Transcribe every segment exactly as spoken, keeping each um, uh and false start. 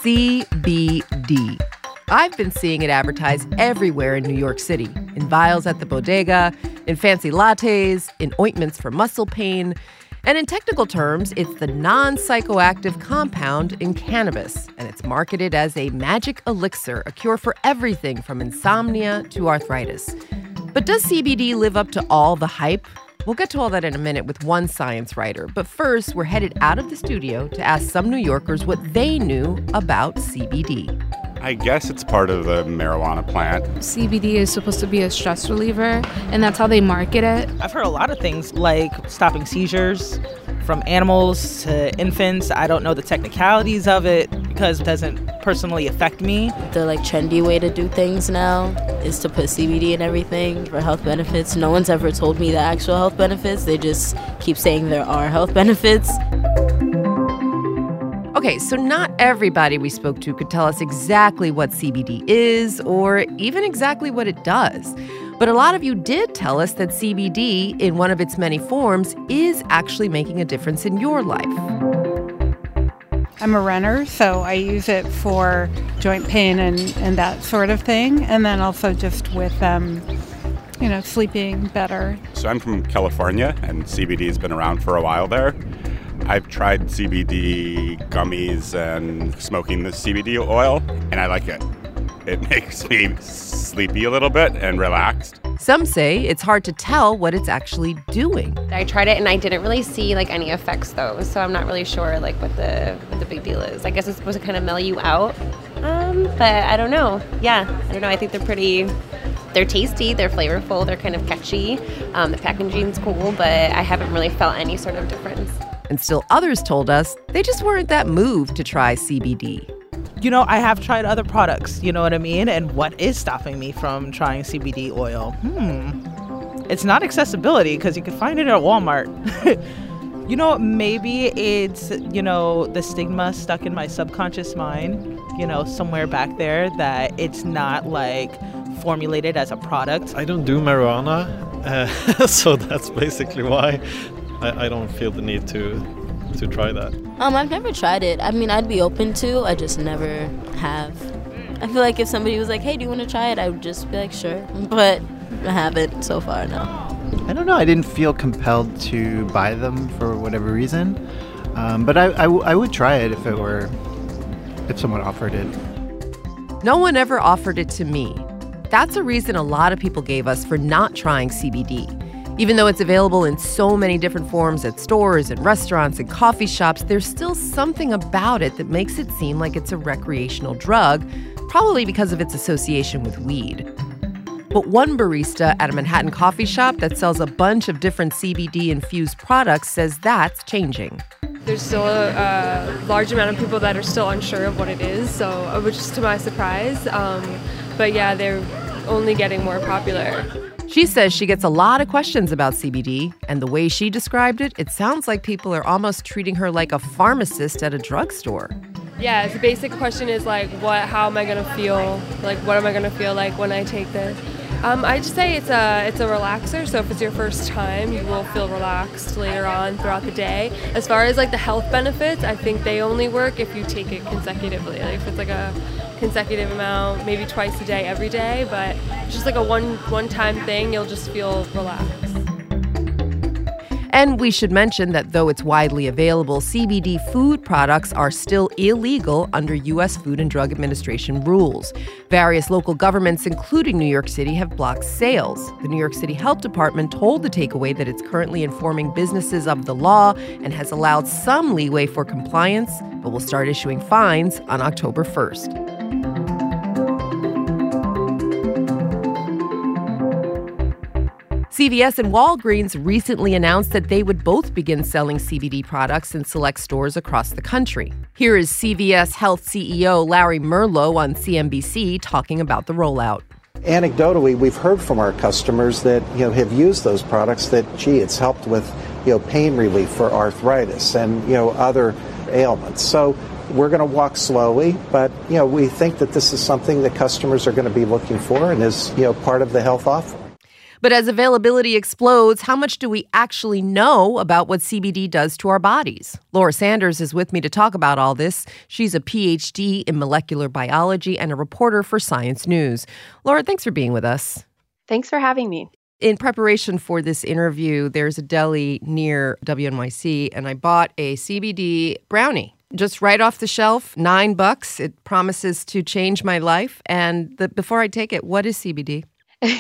C B D. I've been seeing it advertised everywhere in New York City, in vials at the bodega, in fancy lattes, in ointments for muscle pain. And in technical terms, it's the non-psychoactive compound in cannabis, and it's marketed as a magic elixir, a cure for everything from insomnia to arthritis. But does C B D live up to all the hype? We'll get to all that in a minute with one science writer. But first, we're headed out of the studio to ask some New Yorkers what they knew about C B D. I guess it's part of the marijuana plant. C B D is supposed to be a stress reliever, and that's how they market it. I've heard a lot of things like stopping seizures from animals to infants. I don't know the technicalities of it because it doesn't personally affect me. The like trendy way to do things now is to put C B D in everything for health benefits. No one's ever told me the actual health benefits. They just keep saying there are health benefits. Okay, so not everybody we spoke to could tell us exactly what C B D is or even exactly what it does. But a lot of you did tell us that C B D, in one of its many forms, is actually making a difference in your life. I'm a runner, so I use it for joint pain and, and that sort of thing. And then also just with, um, you know, sleeping better. So I'm from California, and C B D has been around for a while there. I've tried C B D gummies and smoking the C B D oil, and I like it. It makes me sleepy a little bit and relaxed. Some say it's hard to tell what it's actually doing. I tried it and I didn't really see like any effects though, so I'm not really sure like what the what the big deal is. I guess it's supposed to kind of mellow you out, um, but I don't know. Yeah, I don't know. I think they're pretty. They're tasty, they're flavorful, they're kind of catchy. Um, the packaging's cool, but I haven't really felt any sort of difference. And still others told us they just weren't that moved to try C B D. You know, I have tried other products, you know what I mean? And what is stopping me from trying C B D oil? Hmm. It's not accessibility because you can find it at Walmart. You know, maybe it's, you know, the stigma stuck in my subconscious mind, you know, somewhere back there that it's not like formulated as a product. I don't do marijuana, uh, so that's basically why I, I don't feel the need to to try that. Um, I've never tried it. I mean, I'd be open to, I just never have. I feel like if somebody was like, hey, do you want to try it? I would just be like, sure. But I haven't so far, no. I don't know. I didn't feel compelled to buy them for whatever reason. Um, but I, I, w- I would try it if it were, if someone offered it. No one ever offered it to me. That's a reason a lot of people gave us for not trying C B D. Even though it's available in so many different forms at stores and restaurants and coffee shops, there's still something about it that makes it seem like it's a recreational drug, probably because of its association with weed. But one barista at a Manhattan coffee shop that sells a bunch of different C B D-infused products says that's changing. There's still a, a large amount of people that are still unsure of what it is, so which is to my surprise. Um, but yeah, they're only getting more popular. She says she gets a lot of questions about C B D, and the way she described it, it sounds like people are almost treating her like a pharmacist at a drugstore. Yeah, the basic question is like, what? How am I gonna feel? Like, what am I gonna feel like when I take this? Um, I just say it's a it's a relaxer. So if it's your first time, you will feel relaxed later on throughout the day. As far as like the health benefits, I think they only work if you take it consecutively. Like if it's like a consecutive amount, maybe twice a day, every day. But it's just like a one one time thing. You'll just feel relaxed. And we should mention that though it's widely available, C B D food products are still illegal under U S Food and Drug Administration rules. Various local governments, including New York City, have blocked sales. The New York City Health Department told the Takeaway that it's currently informing businesses of the law and has allowed some leeway for compliance, but will start issuing fines on October first. C V S and Walgreens recently announced that they would both begin selling C B D products in select stores across the country. Here is C V S Health C E O Larry Merlo on C N B C talking about the rollout. Anecdotally, we've heard from our customers that, you know, have used those products that, gee, it's helped with, you know, pain relief for arthritis and, you know, other ailments. So we're going to walk slowly, but, you know, we think that this is something that customers are going to be looking for and is, you know, part of the health offering. But as availability explodes, how much do we actually know about what C B D does to our bodies? Laura Sanders is with me to talk about all this. She's a P H D in molecular biology and a reporter for Science News. Laura, thanks for being with us. Thanks for having me. In preparation for this interview, there's a deli near W N Y C, and I bought a C B D brownie. Just right off the shelf, nine bucks. It promises to change my life. And the, before I take it, what is C B D?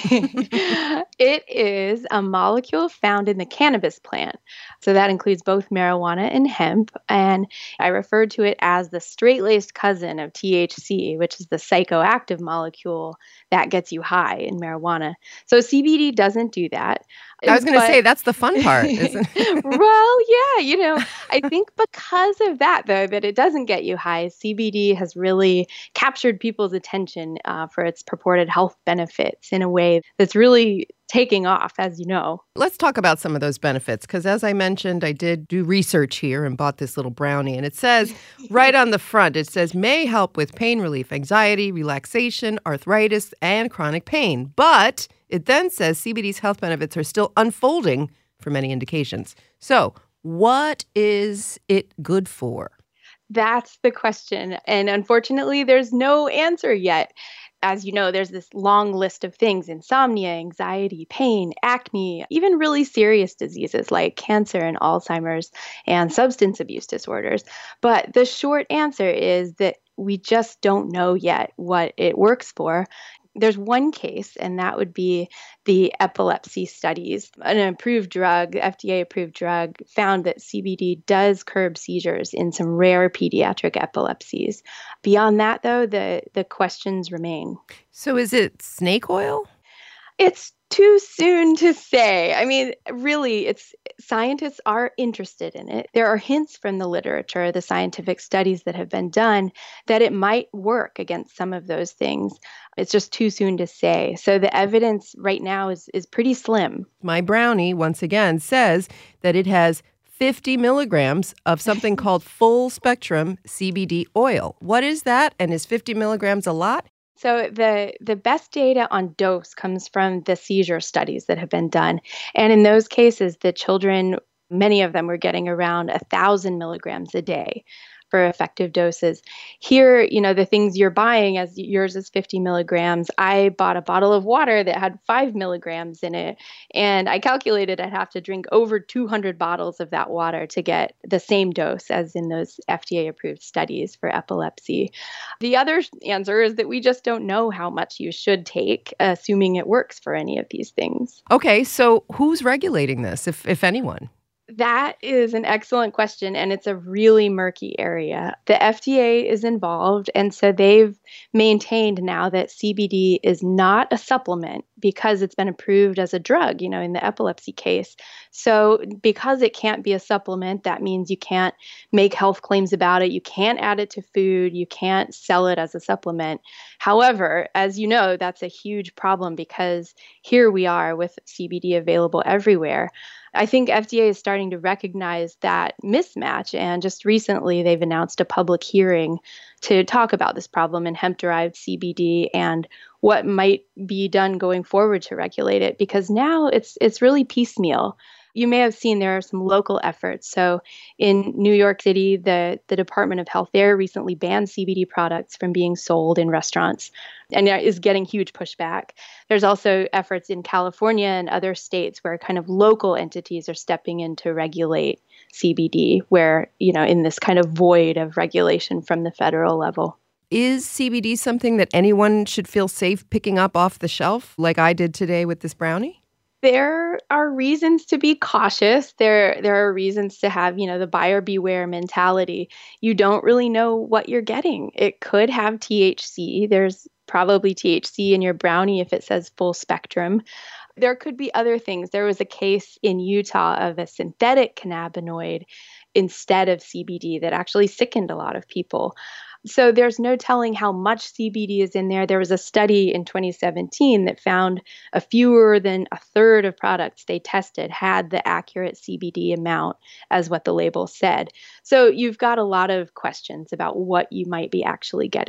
It is a molecule found in the cannabis plant. So that includes both marijuana and hemp. And I refer to it as the straight-laced cousin of T H C, which is the psychoactive molecule that gets you high in marijuana. So C B D doesn't do that. I was going to say, that's the fun part, isn't it? Well, yeah, you know, I think because of that, though, that it doesn't get you high, C B D has really captured people's attention uh, for its purported health benefits in a way that's really taking off, as you know. Let's talk about some of those benefits, because as I mentioned, I did do research here and bought this little brownie. And it says right on the front, it says, may help with pain relief, anxiety, relaxation, arthritis, and chronic pain. But it then says C B D's health benefits are still unfolding for many indications. So what is it good for? That's the question. And unfortunately, there's no answer yet. As you know, there's this long list of things: insomnia, anxiety, pain, acne, even really serious diseases like cancer and Alzheimer's and substance abuse disorders. But the short answer is that we just don't know yet what it works for. There's one case, and that would be the epilepsy studies. An approved drug, F D A-approved drug, found that C B D does curb seizures in some rare pediatric epilepsies. Beyond that, though, the, the questions remain. So is it snake oil? It's too soon to say. I mean, really, it's scientists are interested in it. There are hints from the literature, the scientific studies that have been done, that it might work against some of those things. It's just too soon to say. So the evidence right now is is pretty slim. My brownie, once again, says that it has fifty milligrams of something called full spectrum C B D oil. What is that? And is fifty milligrams a lot? So the, the best data on dose comes from the seizure studies that have been done. And in those cases, the children, many of them were getting around one thousand milligrams a day for effective doses. Here, you know, the things you're buying, as yours is fifty milligrams, I bought a bottle of water that had five milligrams in it. And I calculated I'd have to drink over two hundred bottles of that water to get the same dose as in those F D A-approved studies for epilepsy. The other answer is that we just don't know how much you should take, assuming it works for any of these things. Okay, so who's regulating this, if if anyone? That is an excellent question, and it's a really murky area. The F D A is involved, and so they've maintained now that C B D is not a supplement because it's been approved as a drug, you know, in the epilepsy case. So because it can't be a supplement, that means you can't make health claims about it. You can't add it to food. You can't sell it as a supplement. However, as you know, that's a huge problem because here we are with C B D available everywhere. I think F D A is starting to recognize that mismatch, and just recently they've announced a public hearing to talk about this problem in hemp-derived C B D and what might be done going forward to regulate it, because now it's it's really piecemeal. You may have seen there are some local efforts. So in New York City, the, the Department of Health there recently banned C B D products from being sold in restaurants and is getting huge pushback. There's also efforts in California and other states where kind of local entities are stepping in to regulate C B D, where, you know, in this kind of void of regulation from the federal level. Is C B D something that anyone should feel safe picking up off the shelf like I did today with this brownie? There are reasons to be cautious. There there are reasons to have, you know, the buyer beware mentality. You don't really know what you're getting. It could have T H C. There's probably T H C in your brownie if it says full spectrum. There could be other things. There was a case in Utah of a synthetic cannabinoid instead of C B D that actually sickened a lot of people. So there's no telling how much C B D is in there. There was a study in twenty seventeen that found a fewer than a third of products they tested had the accurate C B D amount as what the label said. So you've got a lot of questions about what you might be actually getting.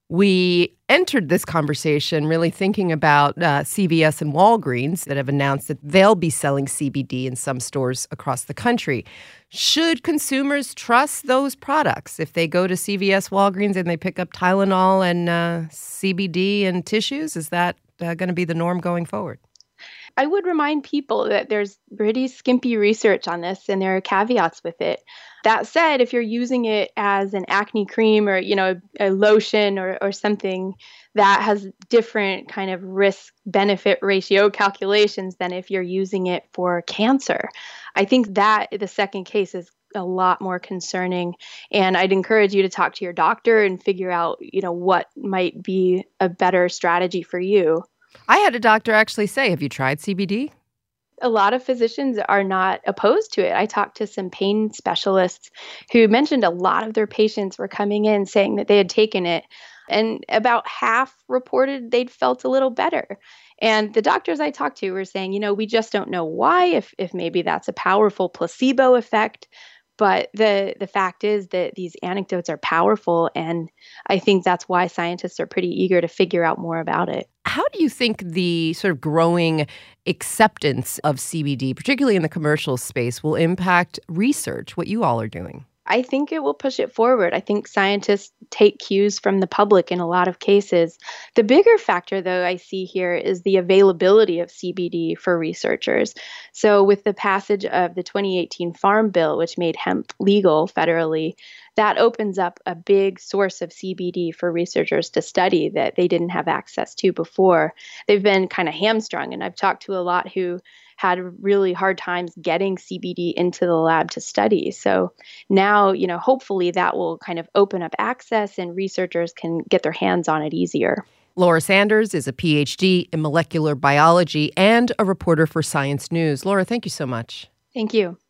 We entered this conversation really thinking about uh, C V S and Walgreens that have announced that they'll be selling C B D in some stores across the country. Should consumers trust those products if they go to C V S, Walgreens, and they pick up Tylenol and uh, C B D and tissues? Is that uh, going to be the norm going forward? I would remind people that there's pretty skimpy research on this and there are caveats with it. That said, if you're using it as an acne cream or, you know, a lotion or, or something that has different kind of risk benefit ratio calculations than if you're using it for cancer, I think that the second case is a lot more concerning. And I'd encourage you to talk to your doctor and figure out, you know, what might be a better strategy for you. I had a doctor actually say, have you tried C B D? A lot of physicians are not opposed to it. I talked to some pain specialists who mentioned a lot of their patients were coming in saying that they had taken it, and about half reported they'd felt a little better. And the doctors I talked to were saying, you know, we just don't know why, if if maybe that's a powerful placebo effect. But the the fact is that these anecdotes are powerful, and I think that's why scientists are pretty eager to figure out more about it. How do you think the sort of growing acceptance of C B D, particularly in the commercial space, will impact research, what you all are doing? I think it will push it forward. I think scientists take cues from the public in a lot of cases. The bigger factor, though, I see here is the availability of C B D for researchers. So with the passage of the twenty eighteen Farm Bill, which made hemp legal federally, that opens up a big source of C B D for researchers to study that they didn't have access to before. They've been kind of hamstrung, and I've talked to a lot who had really hard times getting C B D into the lab to study. So now, you know, hopefully that will kind of open up access and researchers can get their hands on it easier. Laura Sanders is a P H D in molecular biology and a reporter for Science News. Laura, thank you so much. Thank you.